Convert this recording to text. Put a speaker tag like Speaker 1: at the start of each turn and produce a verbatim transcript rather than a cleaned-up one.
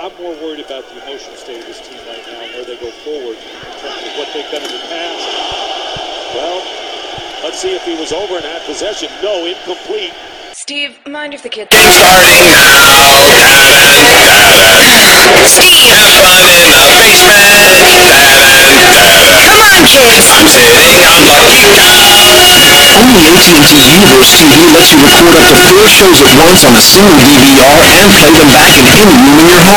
Speaker 1: I'm more worried about the emotional state of this team right now and where they go forward in terms of what they've done in the past. Well, let's see if he was over in that possession. No, incomplete.
Speaker 2: Steve, mind if the kid...
Speaker 3: Starting now, Kevin, Kevin. Steve! Have fun in the basement, Kevin, Kevin.
Speaker 2: Come on, kids!
Speaker 3: I'm sitting on the couch.
Speaker 4: Only A T and T Universe T V lets you record up to four shows at once on a single D V R and play them back in any room in your home.